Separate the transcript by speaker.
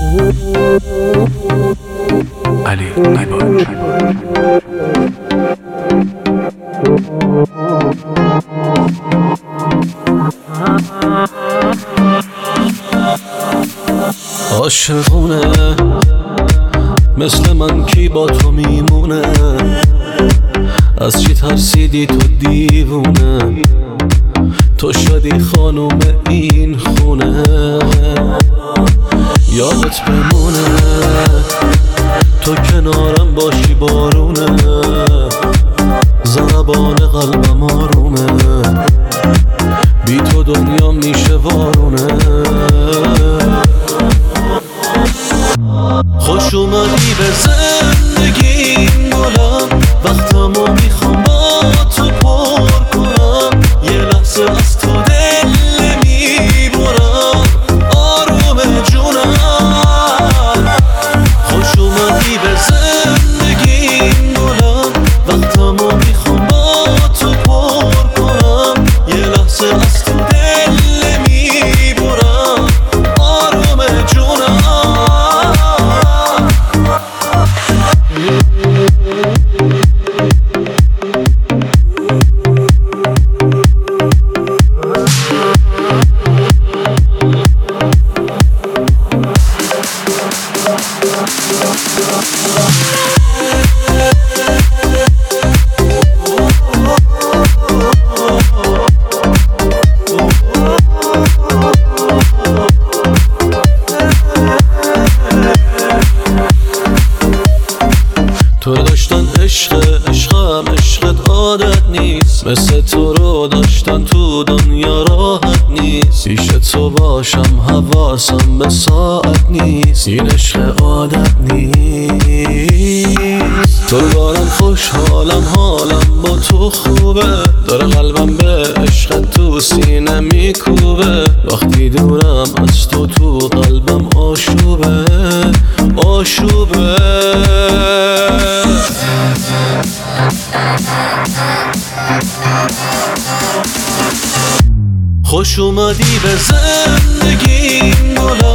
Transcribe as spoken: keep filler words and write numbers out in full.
Speaker 1: علی عباد.
Speaker 2: عاشقونه مثل من کی با تو میمونه؟ از چی ترسیدی تو دیوونه؟ تو شدی خانوم این خونه. یادت بمونه تو کنارم باشی بارونه، ضربان قلبم آرومه، بی تو دنیا میشه وارونه. خوش اومدی به زندگی گلم، وقتمو میخوام با تو پر کنم، یه لحظه از تو دل نمیبرم آروم جونم. خوش اومدی به زندگی گلم، وقتمو میخوام با تو پر کنم، یه لحظه از تو دل نمیبرم آروم جونم. تو داشتن عشق عشقم عشقت عادت نیست، مثل تو رو داشتن تو دنیا راحت نیست، پیش تو باشم حواسم به ساعت نیست، این عشق عادت نیست. تو دارم خوشحالم حالم با تو خوبه، داره قلبم به عشقت تو سینه میکوبه، وقتی دورم از تو تو قلبم آشوبه آشوبه. خوش اومدی به زندگی گلم،